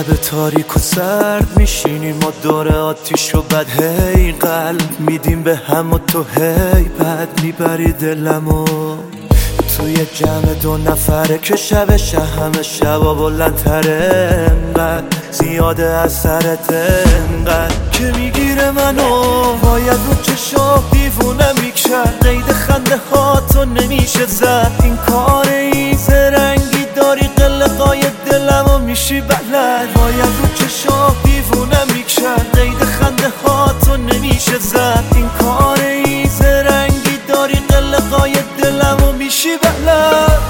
شب تاریک و سرد میشینیم ما دور آتیش و بعد هی قلب میدیم به هم و تو هی بعد میبری دلمو توی جمع دو نفره که شبش همه شبا بلندتره انقدر زیاده اثرت انقدر که میگیره منو باید رو چشم دیوونه میکرد قید خنده ها تو نمیشه زد این کار این زرنگی داری قلقای دلمو میشی بلد باید رو چشم دیوونه میکرد قید خنده ها تو نمیشه زد این کار این زرنگی داری قلقای دلمو میشی بلد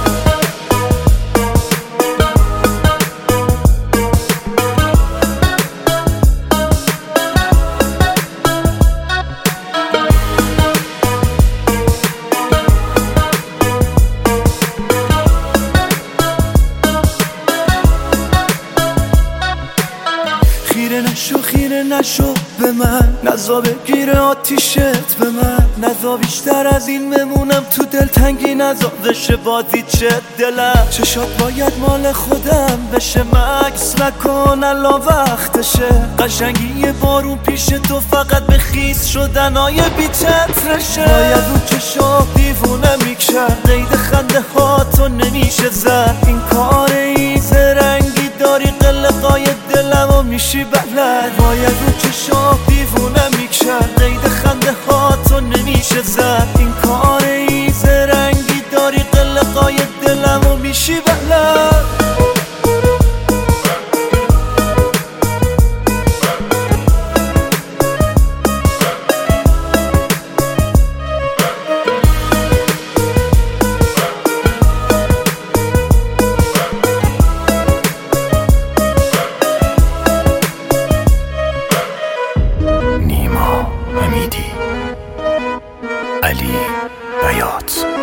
خیره نشو به من نزا بگیره آتیشت به من نزا بیشتر از این بمونم تو دلتنگی نزا بشه بازی چه دلم چشات باید مال خودم بشه مکس نکن الان وقتشه قشنگی یه بارون پیش تو فقط به خیس شدنای بی چترشه باید رو چشام دیوونه میکرد قید خنده ها تو نمیشه زد این کار این زرنگی داری قلقای دلمو میشی بلد باید رو چشام دیوونه میکرد قید خنده ها تو نمیشه زد این کار این زرنگی داری قلقای دلمو میشی بلد علی بیات.